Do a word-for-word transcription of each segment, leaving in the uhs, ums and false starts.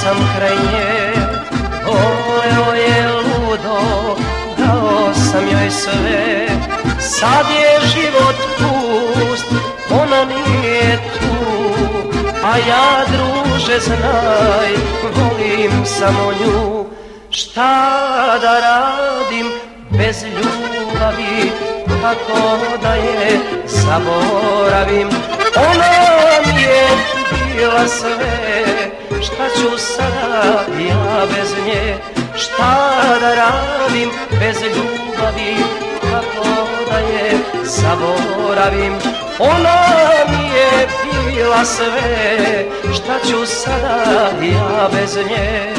sam kraj nje, voleo je ludo, dao sam joj sve. Sad je život pust, ona nije tu, a ja, druže, znaj, volim samo nju. Šta da radim bez ljubavi, kako da je zaboravim? Ona mi je bila sve, šta ću sada ja bez nje? Šta da radim bez ljubavi, kako da je zaboravim? Ona mi je bila sve, šta ću sada ja bez nje?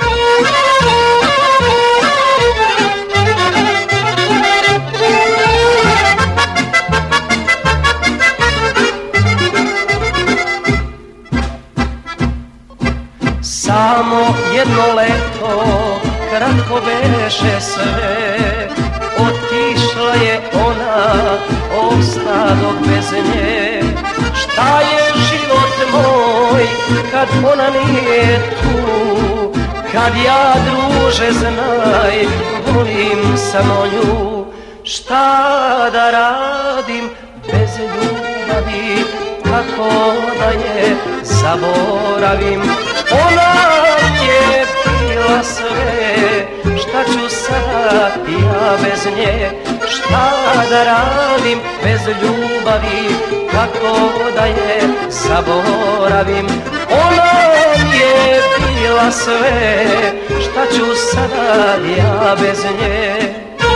Samo jedno leto, kratko beše sve, otišla je ona, ostadog bez nje. Šta je život moj, kad ona nije tu, kad ja, druže, znaj, volim samo nju. Šta da radim bez ljubavi, kako da je zaboravim? Ona je bila sve, šta ću sada ja bez nje? Šta da radim bez ljubavi, kako da je zaboravim? Ona je bila sve, šta ću sada ja bez nje?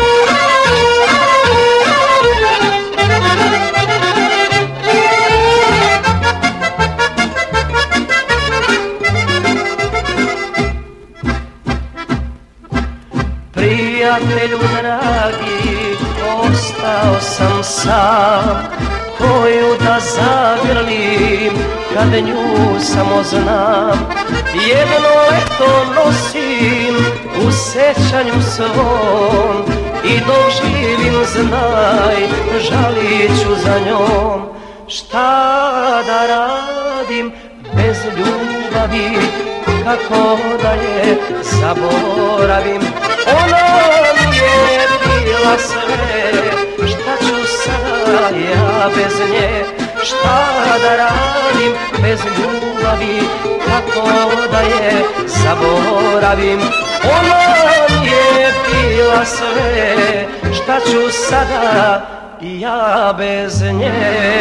Prijatelju dragi, ostao sam sam, koju da zagrlim kad nju samo znam. Jedno leto nosim u sećanju svom i dok živim, znaj, žalit ću za njom. Šta da radim bez ljubavi, kako da je zaboravim? Ona mi je bila sve, šta ću sada ja bez nje? Šta da radim bez ljubavi, kako da je zaboravim? Ona mi je bila sve, šta ću sada ja bez nje?